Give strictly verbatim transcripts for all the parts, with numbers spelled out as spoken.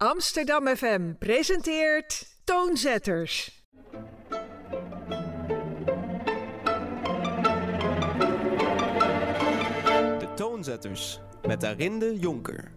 Amsterdam F M presenteert Toonzetters. De Toonzetters met Arinde Jonker.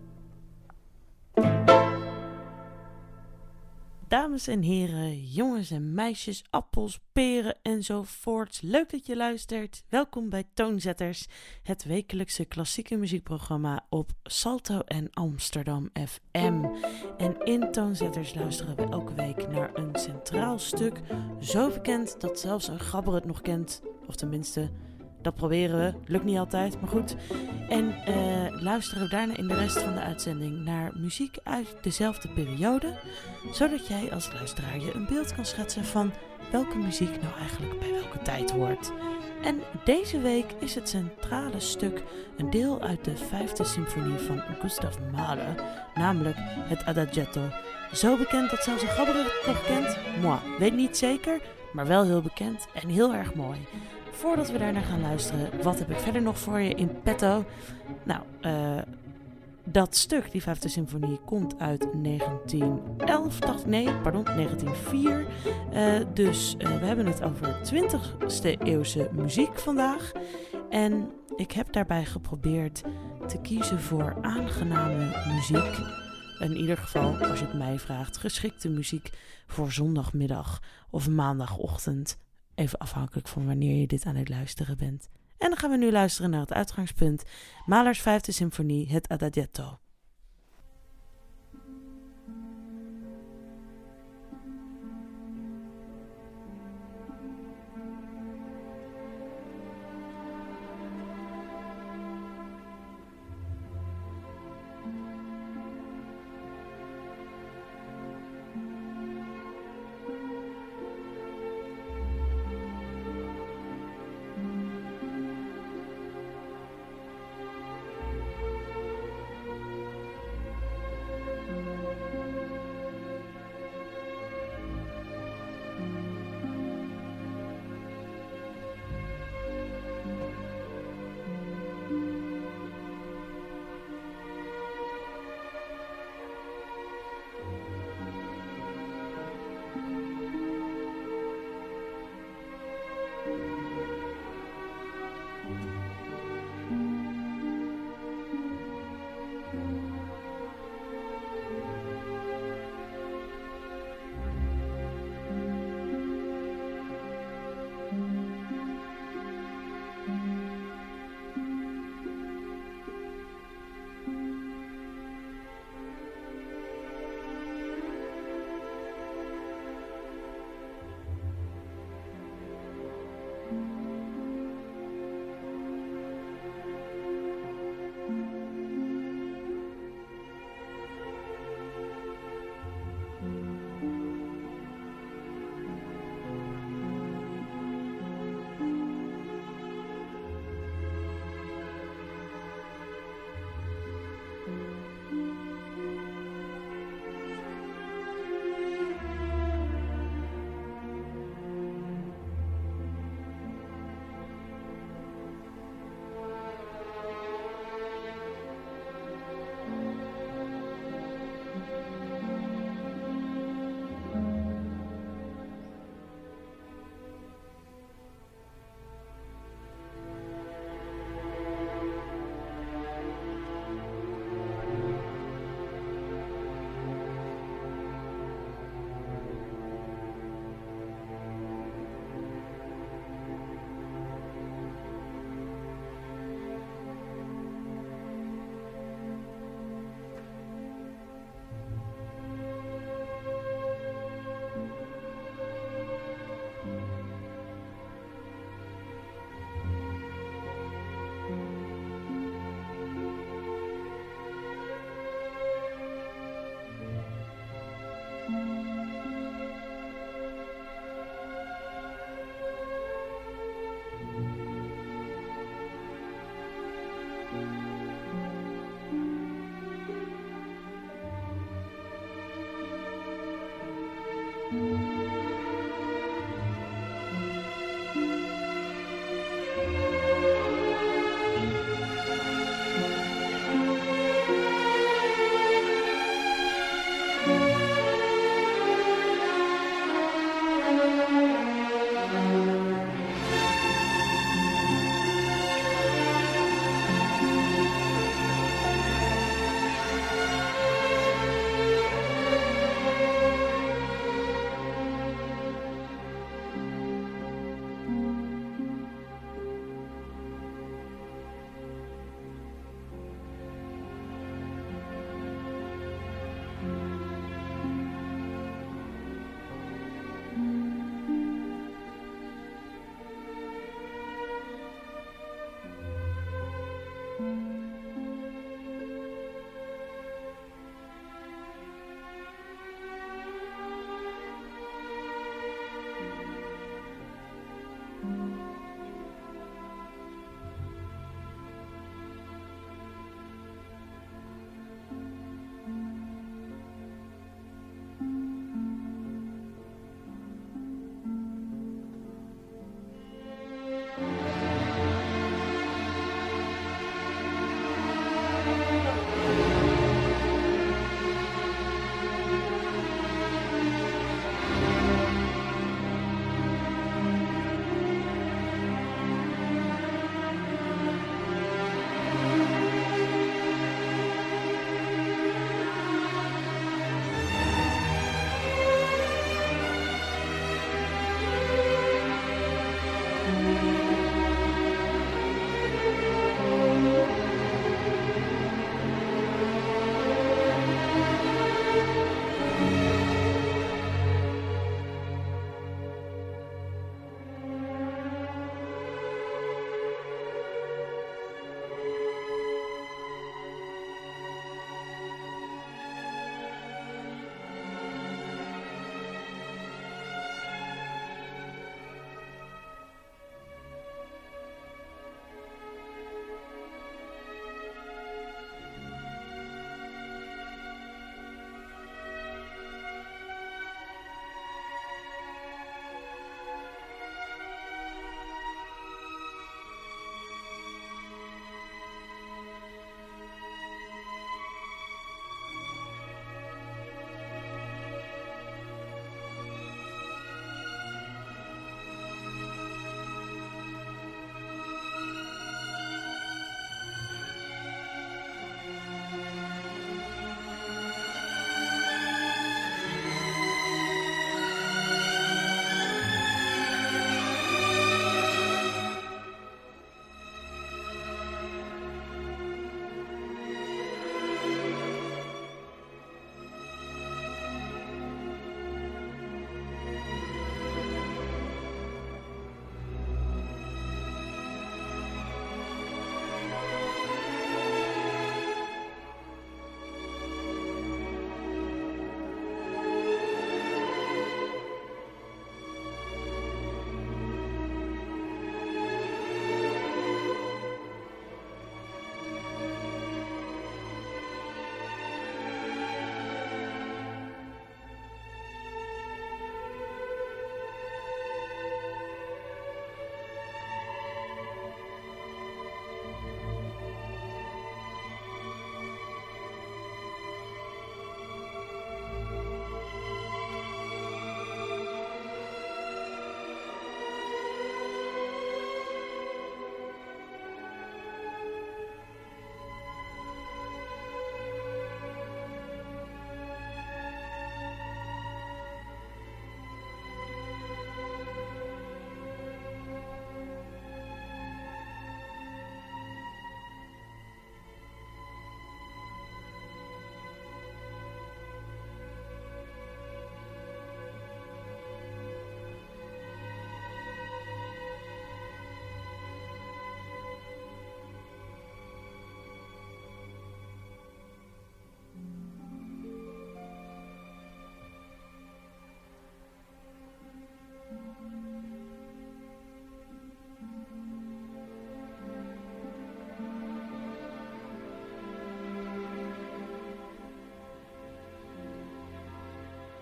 Dames en heren, jongens en meisjes, appels, peren enzovoorts. Leuk dat je luistert. Welkom bij Toonzetters, het wekelijkse klassieke muziekprogramma op Salto en Amsterdam F M. En in Toonzetters luisteren we elke week naar een centraal stuk. Zo bekend dat zelfs een gabber het nog kent. Of tenminste, dat proberen we. Lukt niet altijd, maar goed. En uh, luisteren we daarna in de rest van de uitzending naar muziek uit dezelfde periode, zodat jij als luisteraar je een beeld kan schetsen van welke muziek nou eigenlijk bij welke tijd hoort. En deze week is het centrale stuk een deel uit de vijfde symfonie van Gustav Mahler, namelijk het Adagietto. Zo bekend dat zelfs een gabber het nog kent? Moi, weet niet zeker, maar wel heel bekend en heel erg mooi. Voordat we daarnaar gaan luisteren, wat heb ik verder nog voor je in petto? Nou, uh, dat stuk, die vijfde symfonie, komt uit negentien elf, dacht nee, pardon, negentien vier. Uh, dus uh, we hebben het over twintigste eeuwse muziek vandaag. En ik heb daarbij geprobeerd te kiezen voor aangename muziek. In ieder geval, als je het mij vraagt, geschikte muziek voor zondagmiddag of maandagochtend. Even afhankelijk van wanneer je dit aan het luisteren bent. En dan gaan we nu luisteren naar het uitgangspunt. Mahlers vijfde symfonie, het Adagietto.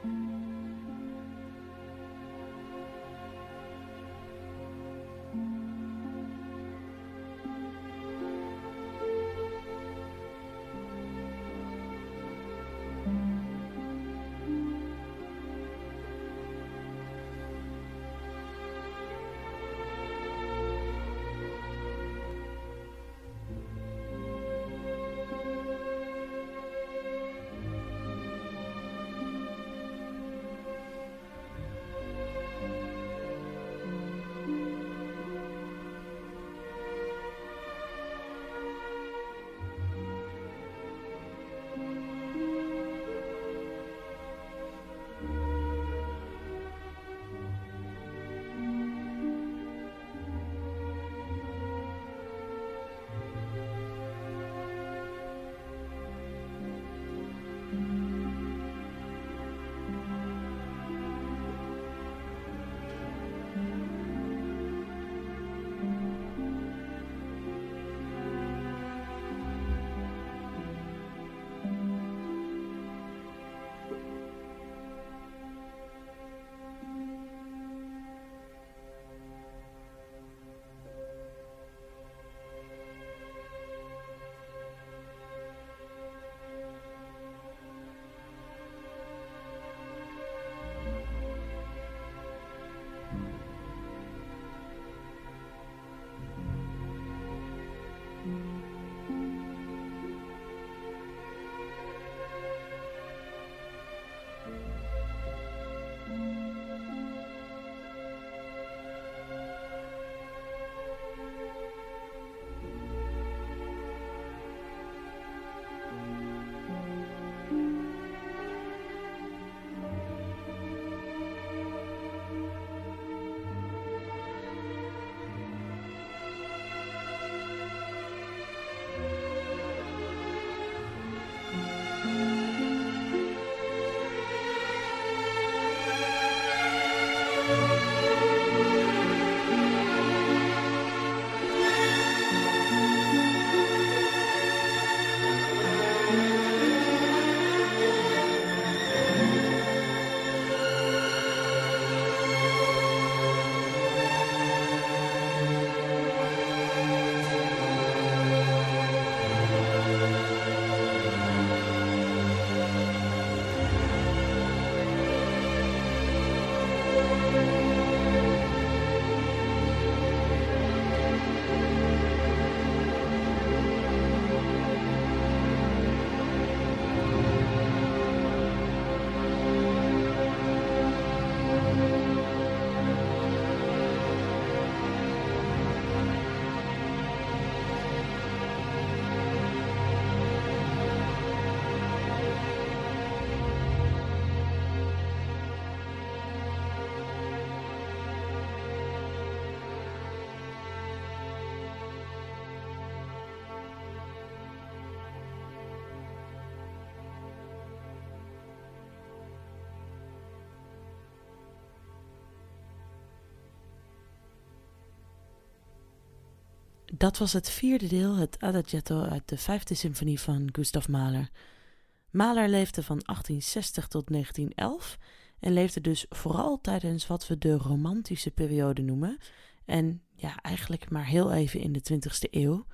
Dat was het vierde deel, het Adagietto uit de vijfde symfonie van Gustav Mahler. Mahler leefde van achttienzestig tot negentien elf en leefde dus vooral tijdens wat we de romantische periode noemen. En ja, eigenlijk maar heel even in de twintigste eeuw.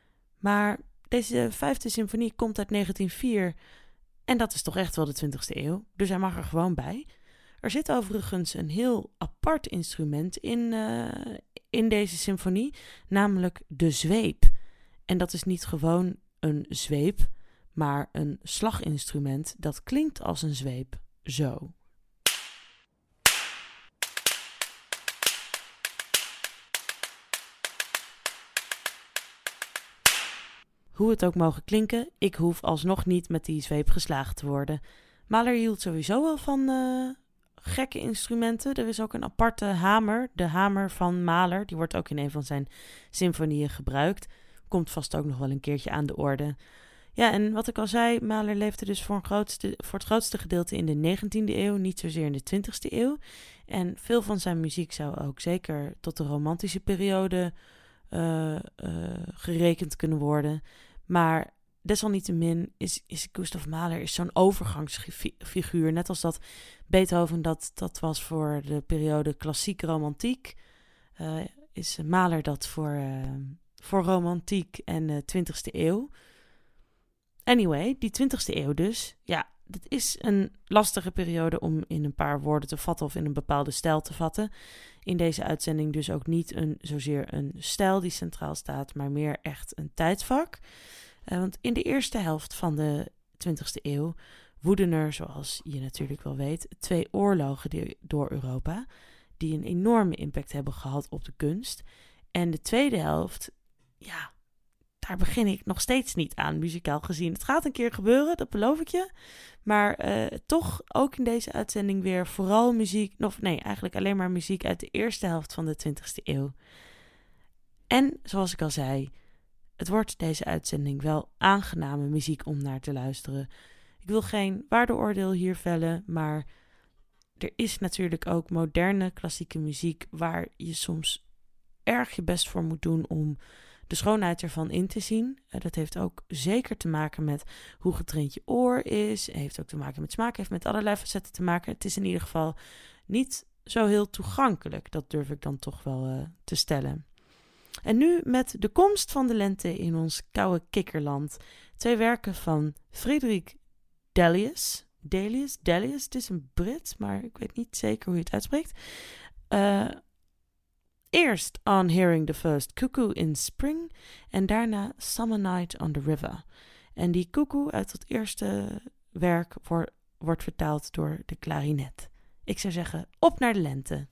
Maar deze vijfde symfonie komt uit negentien vier en dat is toch echt wel de twintigste eeuw, dus hij mag er gewoon bij. Er zit overigens een heel apart instrument in, uh, in deze symfonie, namelijk de zweep. En dat is niet gewoon een zweep, maar een slaginstrument dat klinkt als een zweep, zo. Hoe het ook mogen klinken, ik hoef alsnog niet met die zweep geslagen te worden. Mahler hield sowieso wel van uh, gekke instrumenten. Er is ook een aparte hamer, de hamer van Mahler. Die wordt ook in een van zijn symfonieën gebruikt. Komt vast ook nog wel een keertje aan de orde. Ja, en wat ik al zei, Mahler leefde dus voor, een grootste, voor het grootste gedeelte in de negentiende eeuw, niet zozeer in de twintigste eeuw. En veel van zijn muziek zou ook zeker tot de romantische periode uh, uh, gerekend kunnen worden. Maar desalniettemin is, is Gustav Mahler is zo'n overgangsfiguur. Net als dat Beethoven dat, dat was voor de periode klassiek romantiek. Uh, is Mahler dat voor, uh, voor romantiek en de twintigste eeuw. Anyway, die twintigste eeuw dus. Ja, dit is een lastige periode om in een paar woorden te vatten of in een bepaalde stijl te vatten. In deze uitzending dus ook niet een, zozeer een stijl die centraal staat, maar meer echt een tijdvak. Uh, want in de eerste helft van de twintigste eeuw woeden er, zoals je natuurlijk wel weet, twee oorlogen die, door Europa, die een enorme impact hebben gehad op de kunst. En de tweede helft, ja, daar begin ik nog steeds niet aan, muzikaal gezien. Het gaat een keer gebeuren, dat beloof ik je. Maar uh, toch ook in deze uitzending weer vooral muziek, of nee, eigenlijk alleen maar muziek uit de eerste helft van de twintigste eeuw. En, zoals ik al zei, het wordt deze uitzending wel aangename muziek om naar te luisteren. Ik wil geen waardeoordeel hier vellen, maar er is natuurlijk ook moderne klassieke muziek waar je soms erg je best voor moet doen om de schoonheid ervan in te zien. Uh, dat heeft ook zeker te maken met hoe getraind je oor is. Heeft ook te maken met smaak, heeft met allerlei facetten te maken. Het is in ieder geval niet zo heel toegankelijk. Dat durf ik dan toch wel uh, te stellen. En nu met de komst van de lente in ons koude kikkerland. Twee werken van Friedrich Delius. Delius, Delius, het is een Brit, maar ik weet niet zeker hoe je het uitspreekt. Uh, eerst On Hearing the First Cuckoo in Spring en daarna Summer Night on the River. En die cuckoo uit het eerste werk wordt, wordt vertaald door de klarinet. Ik zou zeggen, op naar de lente.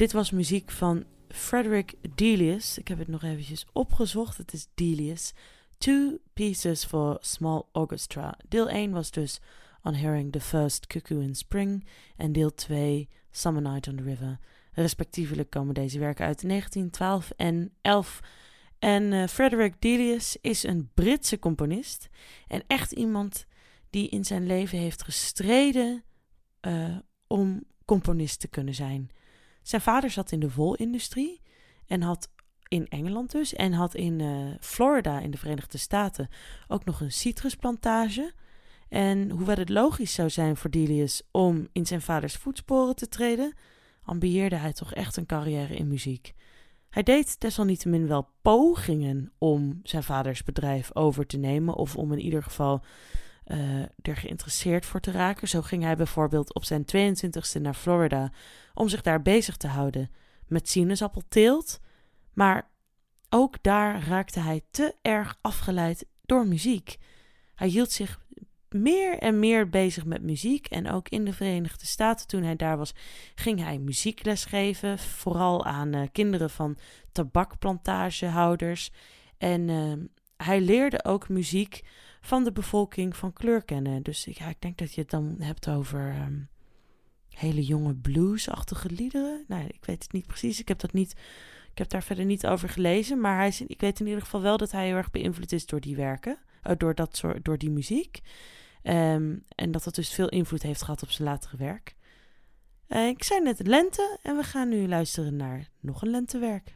dit was muziek van Frederick Delius. Ik heb het nog eventjes opgezocht. Het is Delius. Two Pieces for Small Orchestra. Deel één was dus On Hearing the First Cuckoo in Spring. En deel twee Summer Night on the River. Respectievelijk komen deze werken uit negentien twaalf en elf. En uh, Frederick Delius is een Britse componist. En echt iemand die in zijn leven heeft gestreden uh, om componist te kunnen zijn. Zijn vader zat in de wolindustrie en had in Engeland dus en had in uh, Florida in de Verenigde Staten ook nog een citrusplantage. En hoewel het logisch zou zijn voor Delius om in zijn vaders voetsporen te treden, ambieerde hij toch echt een carrière in muziek. Hij deed desalniettemin wel pogingen om zijn vaders bedrijf over te nemen of om in ieder geval uh, er geïnteresseerd voor te raken. Zo ging hij bijvoorbeeld op zijn tweeëntwintigste naar Florida om zich daar bezig te houden met sinaasappelteelt. Maar ook daar raakte hij te erg afgeleid door muziek. Hij hield zich meer en meer bezig met muziek en ook in de Verenigde Staten toen hij daar was, ging hij muziekles geven, vooral aan uh, kinderen van tabakplantagehouders. En uh, hij leerde ook muziek van de bevolking van kleur kennen. Dus ja, ik denk dat je het dan hebt over um, hele jonge bluesachtige liederen. Nou, ik weet het niet precies, ik heb dat niet, ik heb daar verder niet over gelezen, maar hij is, ik weet in ieder geval wel dat hij heel erg beïnvloed is door die werken, uh, door dat soort, door die muziek. Um, en dat dat dus veel invloed heeft gehad op zijn latere werk. Uh, ik zei net lente en we gaan nu luisteren naar nog een lentewerk.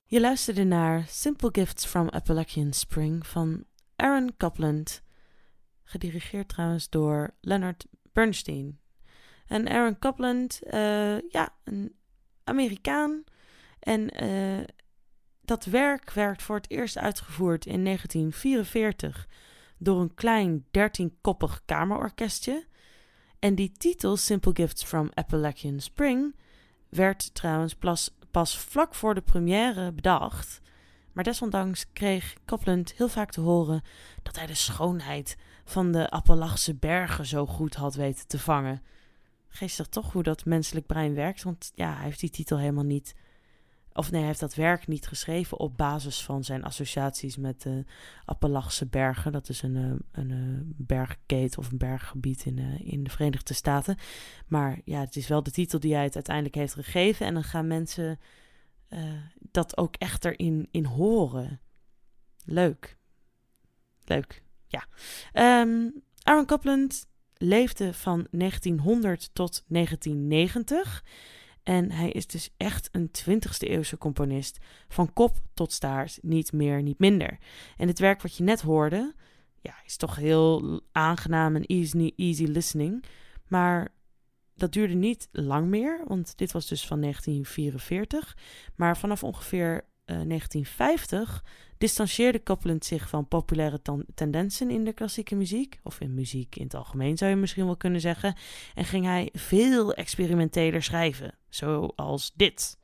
Je luisterde naar Simple Gifts from Appalachian Spring van Aaron Copland, gedirigeerd trouwens door Leonard Bernstein. En Aaron Copland, uh, ja, een Amerikaan. En uh, dat werk werd voor het eerst uitgevoerd in negentien vierenveertig door een klein dertienkoppig kamerorkestje. En die titel, Simple Gifts from Appalachian Spring, werd trouwens pas, pas vlak voor de première bedacht. Maar desondanks kreeg Copland heel vaak te horen dat hij de schoonheid van de Appalachse bergen zo goed had weten te vangen. Geestig toch hoe dat menselijk brein werkt, want ja, hij heeft die titel helemaal niet, of nee, hij heeft dat werk niet geschreven op basis van zijn associaties met de Appalachse bergen. Dat is een, een, een bergkeet of een berggebied in, in de Verenigde Staten. Maar ja, het is wel de titel die hij het uiteindelijk heeft gegeven en dan gaan mensen uh, dat ook echt erin in horen. Leuk. Leuk, ja. Um, Aaron Copland leefde van negentienhonderd tot negentien negentig. En hij is dus echt een twintigste eeuwse componist. Van kop tot staart, niet meer, niet minder. En het werk wat je net hoorde, ja, is toch heel aangenaam en easy, easy listening. Maar dat duurde niet lang meer, want dit was dus van negentien vierenveertig. Maar vanaf ongeveer uh, negentien vijftig distanceerde Copland zich van populaire ten- tendensen in de klassieke muziek, of in muziek in het algemeen zou je misschien wel kunnen zeggen, en ging hij veel experimenteler schrijven, zoals dit.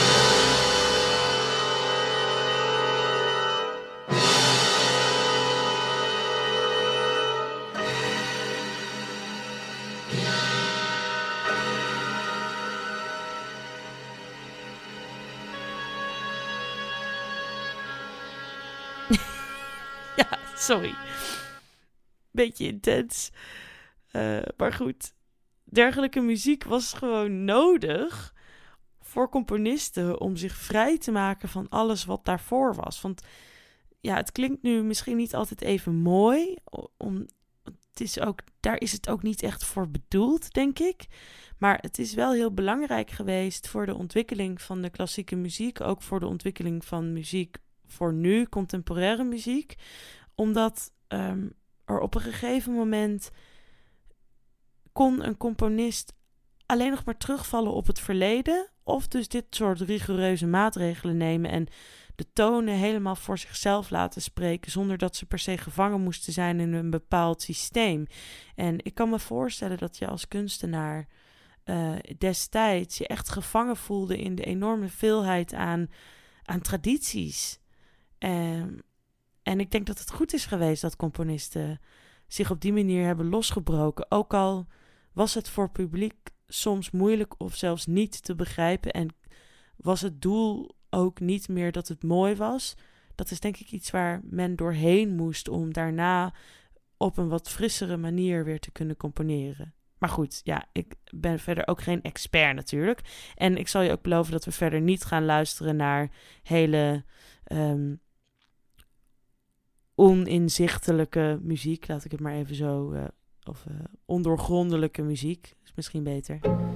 Ja, sorry. Beetje intens. Uh, maar goed, dergelijke muziek was gewoon nodig voor componisten om zich vrij te maken van alles wat daarvoor was. Want ja, het klinkt nu misschien niet altijd even mooi. Om, het is ook, daar is het ook niet echt voor bedoeld, denk ik. Maar het is wel heel belangrijk geweest voor de ontwikkeling van de klassieke muziek. Ook voor de ontwikkeling van muziek voor nu, contemporaire muziek. Omdat um, er op een gegeven moment kon een componist alleen nog maar terugvallen op het verleden. Of dus dit soort rigoureuze maatregelen nemen en de tonen helemaal voor zichzelf laten spreken, zonder dat ze per se gevangen moesten zijn in een bepaald systeem. En ik kan me voorstellen dat je als kunstenaar uh, destijds je echt gevangen voelde in de enorme veelheid aan, aan tradities. Um, en ik denk dat het goed is geweest dat componisten zich op die manier hebben losgebroken. Ook al was het voor publiek soms moeilijk of zelfs niet te begrijpen en was het doel ook niet meer dat het mooi was. Dat is denk ik iets waar men doorheen moest om daarna op een wat frissere manier weer te kunnen componeren. Maar goed, ja, ik ben verder ook geen expert natuurlijk. En ik zal je ook beloven dat we verder niet gaan luisteren naar hele um, oninzichtelijke muziek. Laat ik het maar even zo, uh, of uh, ondoorgrondelijke muziek. Is misschien beter.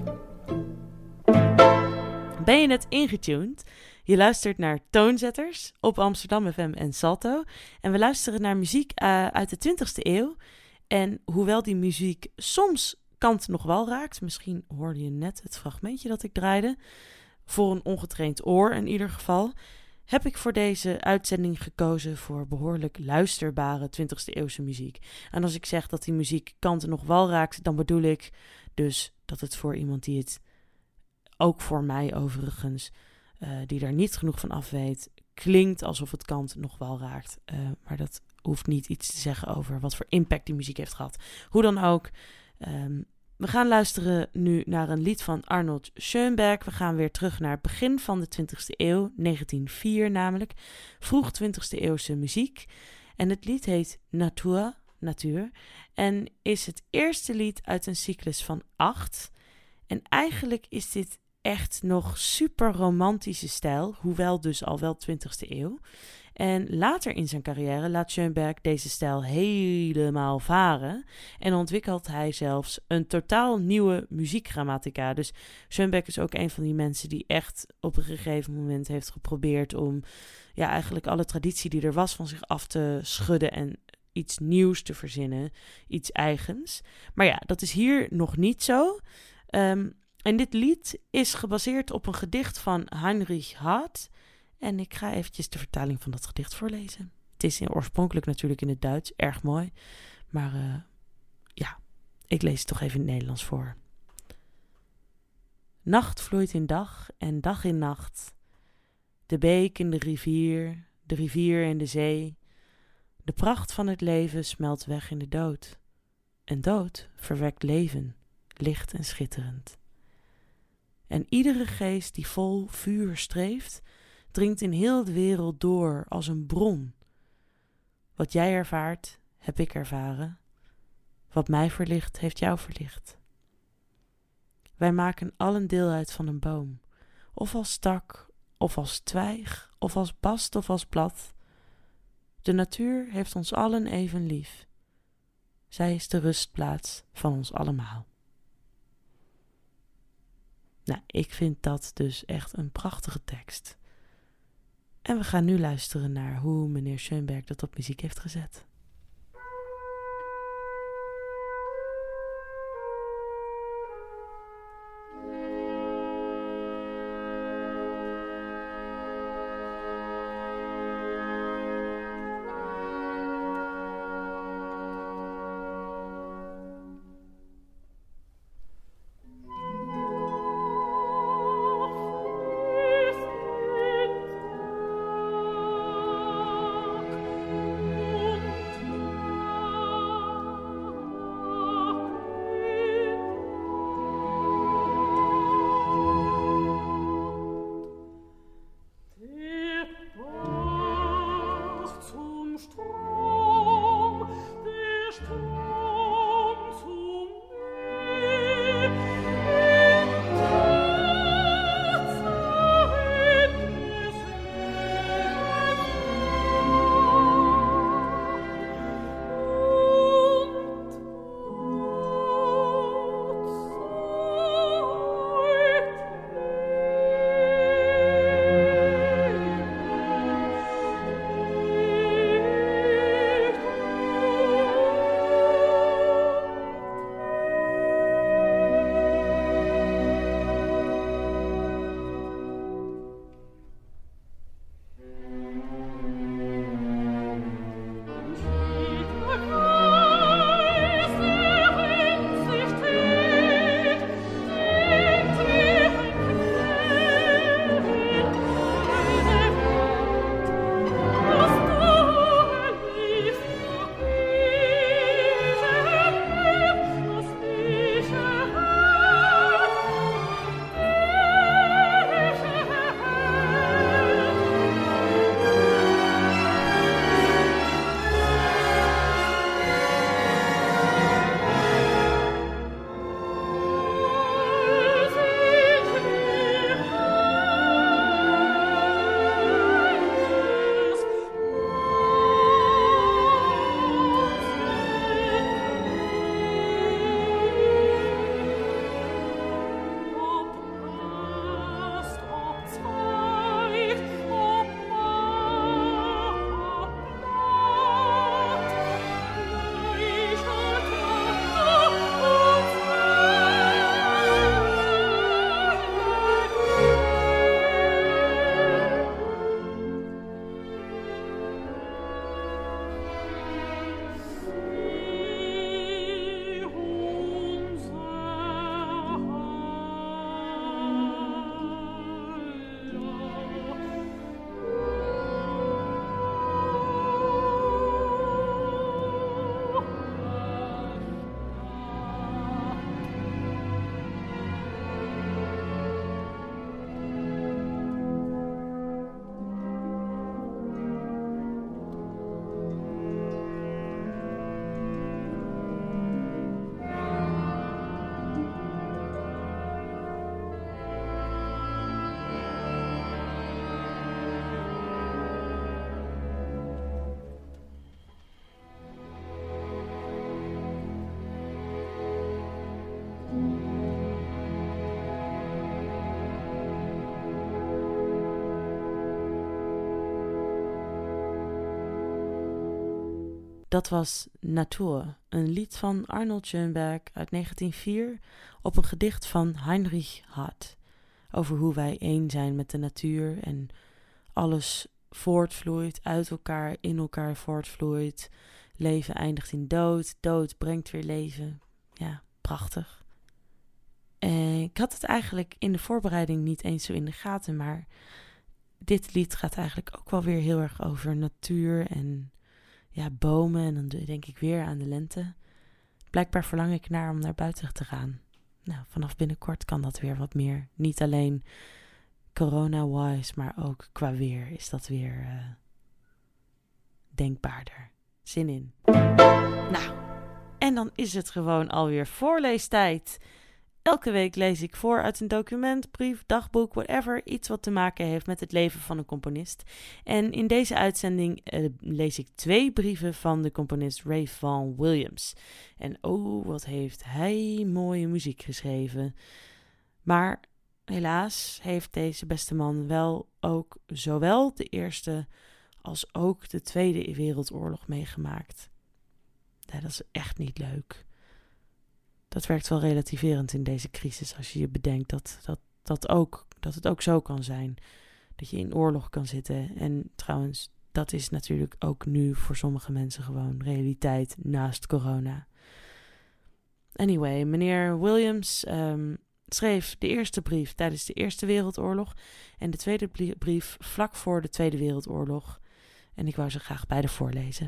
Ben je net ingetuned? Je luistert naar Toonzetters op Amsterdam F M en Salto. En we luisteren naar muziek uh, uit de twintigste eeuw. En hoewel die muziek soms kant nog wel raakt, misschien hoorde je net het fragmentje dat ik draaide, voor een ongetraind oor in ieder geval, heb ik voor deze uitzending gekozen voor behoorlijk luisterbare twintigste eeuwse muziek. En als ik zeg dat die muziek kanten nog wel raakt, dan bedoel ik dus dat het voor iemand die het, ook voor mij overigens, uh, die daar niet genoeg van af weet, klinkt alsof het kant nog wel raakt. Uh, maar dat hoeft niet iets te zeggen over wat voor impact die muziek heeft gehad. Hoe dan ook, um, we gaan luisteren nu naar een lied van Arnold Schoenberg. We gaan weer terug naar het begin van de twintigste eeuw, negentien nul vier namelijk. Vroeg twintigste eeuwse muziek. En het lied heet Natur, Natuur. En is het eerste lied uit een cyclus van acht. En eigenlijk is dit echt nog super romantische stijl, hoewel dus al wel twintigste eeuw. En later in zijn carrière laat Schoenberg deze stijl helemaal varen en ontwikkelt hij zelfs een totaal nieuwe muziekgrammatica. Dus Schoenberg is ook een van die mensen die echt op een gegeven moment heeft geprobeerd om ja, eigenlijk alle traditie die er was van zich af te schudden en iets nieuws te verzinnen, iets eigens. Maar ja, dat is hier nog niet zo. Um, en dit lied is gebaseerd op een gedicht van Heinrich Hart. En ik ga eventjes de vertaling van dat gedicht voorlezen. Het is in, oorspronkelijk natuurlijk in het Duits, erg mooi. Maar uh, ja, ik lees het toch even in het Nederlands voor. Nacht vloeit in dag en dag in nacht. De beek in de rivier, de rivier in de zee. De pracht van het leven smelt weg in de dood. En dood verwekt leven, licht en schitterend. En iedere geest die vol vuur streeft, dringt in heel de wereld door als een bron. Wat jij ervaart, heb ik ervaren. Wat mij verlicht, heeft jou verlicht. Wij maken allen deel uit van een boom, of als tak, of als twijg, of als bast, of als blad. De natuur heeft ons allen even lief. Zij is de rustplaats van ons allemaal. Nou, ik vind dat dus echt een prachtige tekst. En we gaan nu luisteren naar hoe meneer Schoenberg dat op muziek heeft gezet. Dat was Natur, een lied van Arnold Schoenberg uit negentien nul vier op een gedicht van Heinrich Hart. Over hoe wij één zijn met de natuur en alles voortvloeit, uit elkaar, in elkaar voortvloeit. Leven eindigt in dood, dood brengt weer leven. Ja, prachtig. En ik had het eigenlijk in de voorbereiding niet eens zo in de gaten, maar dit lied gaat eigenlijk ook wel weer heel erg over natuur en ja, bomen. En dan denk ik weer aan de lente. Blijkbaar verlang ik naar om naar buiten te gaan. Nou, vanaf binnenkort kan dat weer wat meer. Niet alleen corona-wise, maar ook qua weer is dat weer uh, denkbaarder. Zin in. Nou, en dan is het gewoon alweer voorleestijd. Elke week lees ik voor uit een document, brief, dagboek, whatever. Iets wat te maken heeft met het leven van een componist. En in deze uitzending uh, lees ik twee brieven van de componist Ray Vaughan Williams. En oh, wat heeft hij mooie muziek geschreven. Maar helaas heeft deze beste man wel ook zowel de Eerste als ook de Tweede Wereldoorlog meegemaakt. Ja, dat is echt niet leuk. Dat werkt wel relativerend in deze crisis als je je bedenkt dat, dat, dat, ook, dat het ook zo kan zijn. Dat je in oorlog kan zitten. En trouwens, dat is natuurlijk ook nu voor sommige mensen gewoon realiteit naast corona. Anyway, meneer Williams um, schreef de eerste brief tijdens de Eerste Wereldoorlog en de tweede brief vlak voor de Tweede Wereldoorlog. En ik wou ze graag beide voorlezen.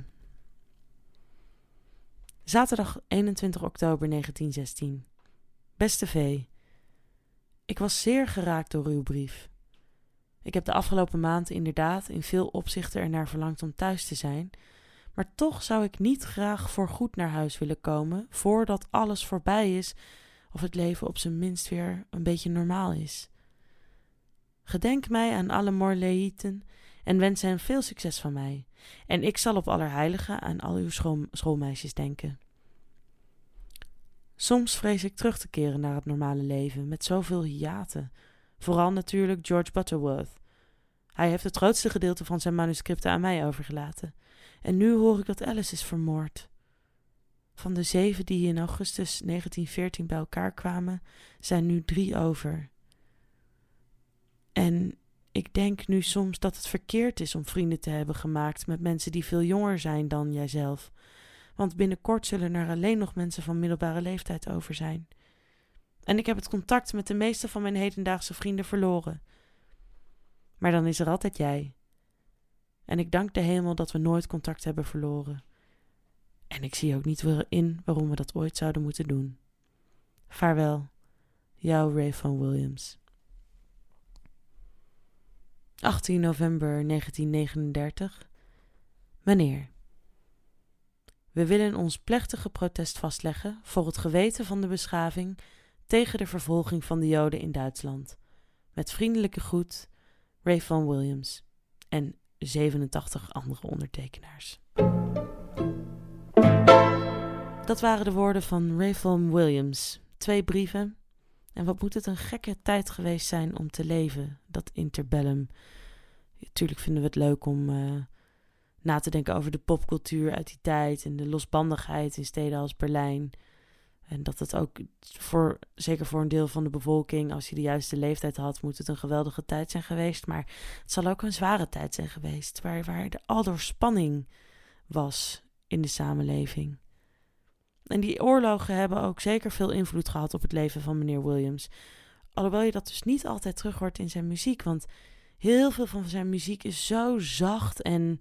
Zaterdag eenentwintig oktober negentien zestien. Beste V, ik was zeer geraakt door uw brief. Ik heb de afgelopen maand inderdaad in veel opzichten ernaar verlangd om thuis te zijn, maar toch zou ik niet graag voorgoed naar huis willen komen voordat alles voorbij is of het leven op zijn minst weer een beetje normaal is. Gedenk mij aan alle Morleïten en wens hen veel succes van mij. En ik zal op Allerheiligen aan al uw school, schoolmeisjes denken. Soms vrees ik terug te keren naar het normale leven met zoveel hiaten. Vooral natuurlijk George Butterworth. Hij heeft het grootste gedeelte van zijn manuscripten aan mij overgelaten. En nu hoor ik dat Alice is vermoord. Van de zeven die in augustus negentien veertien bij elkaar kwamen, zijn nu drie over. En ik denk nu soms dat het verkeerd is om vrienden te hebben gemaakt met mensen die veel jonger zijn dan jijzelf. Want binnenkort zullen er alleen nog mensen van middelbare leeftijd over zijn. En ik heb het contact met de meeste van mijn hedendaagse vrienden verloren. Maar dan is er altijd jij. En ik dank de hemel dat we nooit contact hebben verloren. En ik zie ook niet in waarom we dat ooit zouden moeten doen. Vaarwel, jouw Ray Vaughan Williams. achttien november negentien negenendertig. Meneer, we willen ons plechtige protest vastleggen voor het geweten van de beschaving tegen de vervolging van de Joden in Duitsland. Met vriendelijke groet, Ray Vaughan Williams en zevenentachtig andere ondertekenaars. Dat waren de woorden van Ray Vaughan Williams. Twee brieven. En wat moet het een gekke tijd geweest zijn om te leven, dat interbellum. Natuurlijk vinden we het leuk om uh, na te denken over de popcultuur uit die tijd en de losbandigheid in steden als Berlijn. En dat het ook, voor, zeker voor een deel van de bevolking, als je de juiste leeftijd had, moet het een geweldige tijd zijn geweest. Maar het zal ook een zware tijd zijn geweest, waar, waar er aldoor spanning was in de samenleving. En die oorlogen hebben ook zeker veel invloed gehad op het leven van meneer Williams. Alhoewel je dat dus niet altijd terug hoort in zijn muziek. Want heel veel van zijn muziek is zo zacht en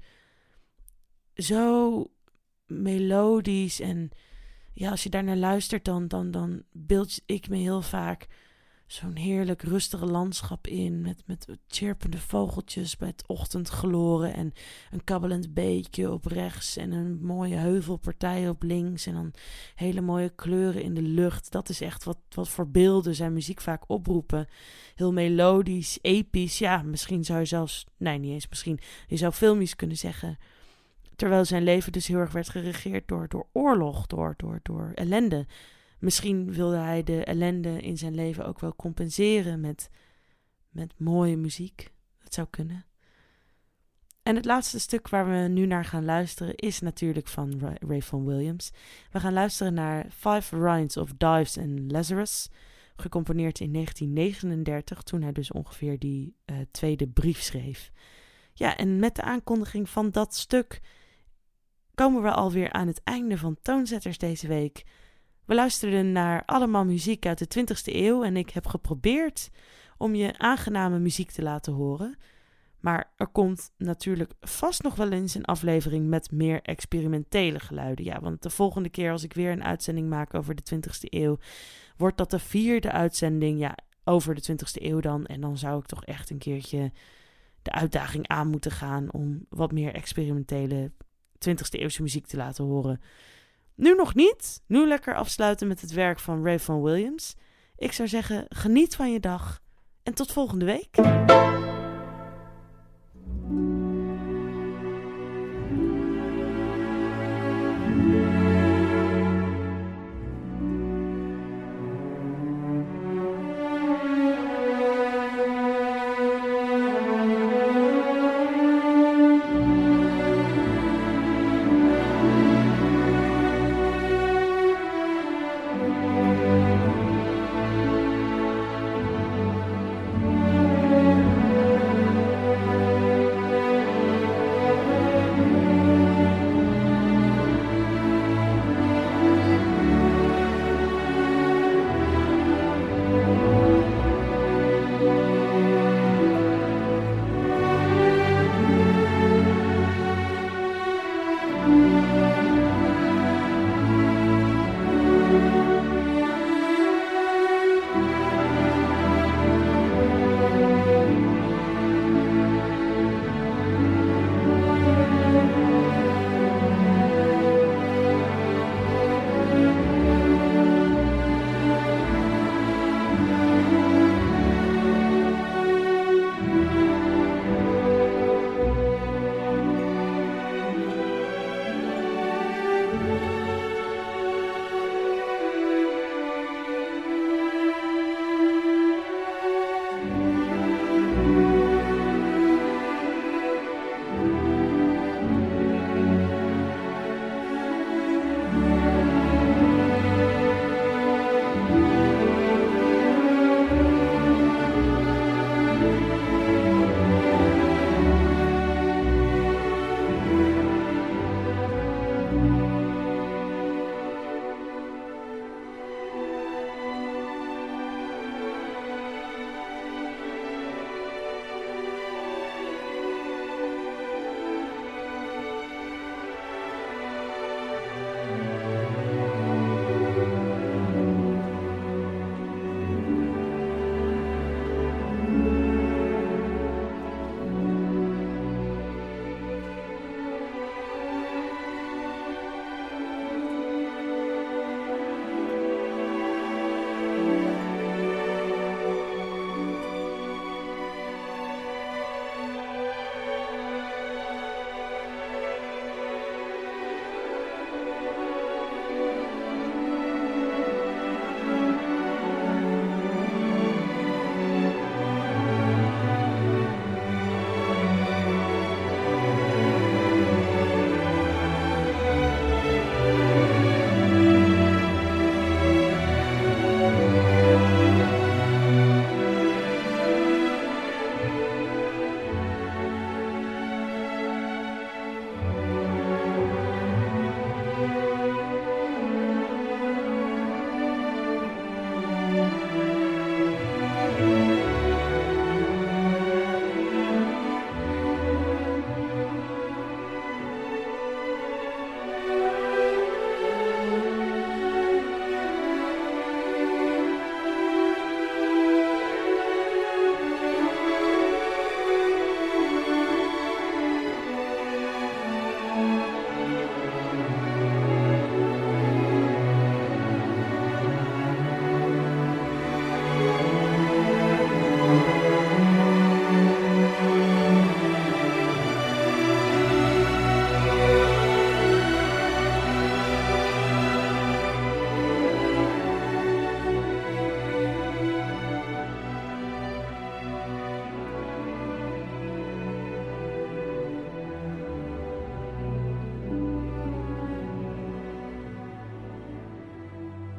zo melodisch. En ja, als je daar naar luistert, dan, dan, dan beeld ik me heel vaak zo'n heerlijk rustige landschap in. Met, met chirpende vogeltjes bij het ochtendgloren. En een kabbelend beekje op rechts. En een mooie heuvelpartij op links. En dan hele mooie kleuren in de lucht. Dat is echt wat, wat voor beelden zijn muziek vaak oproepen. Heel melodisch, episch. Ja, misschien zou je zelfs, nee niet eens misschien. Je zou filmisch kunnen zeggen. Terwijl zijn leven dus heel erg werd geregeerd door, door oorlog. Door, door, door ellende. Misschien wilde hij de ellende in zijn leven ook wel compenseren met, met mooie muziek. Dat zou kunnen. En het laatste stuk waar we nu naar gaan luisteren is natuurlijk van Ray, Ray Vaughan Williams. We gaan luisteren naar Five Lines of Dives and Lazarus, gecomponeerd in negentien negenendertig, toen hij dus ongeveer die uh, tweede brief schreef. Ja, en met de aankondiging van dat stuk komen we alweer aan het einde van Toonzetters deze week. We luisterden naar allemaal muziek uit de twintigste eeuw en ik heb geprobeerd om je aangename muziek te laten horen. Maar er komt natuurlijk vast nog wel eens een aflevering met meer experimentele geluiden. Ja, want de volgende keer als ik weer een uitzending maak over de twintigste eeuw, wordt dat de vierde uitzending ja, over de twintigste eeuw dan. En dan zou ik toch echt een keertje de uitdaging aan moeten gaan om wat meer experimentele twintigste eeuwse muziek te laten horen. Nu nog niet. Nu lekker afsluiten met het werk van Ray Vaughan Williams. Ik zou zeggen, geniet van je dag en tot volgende week.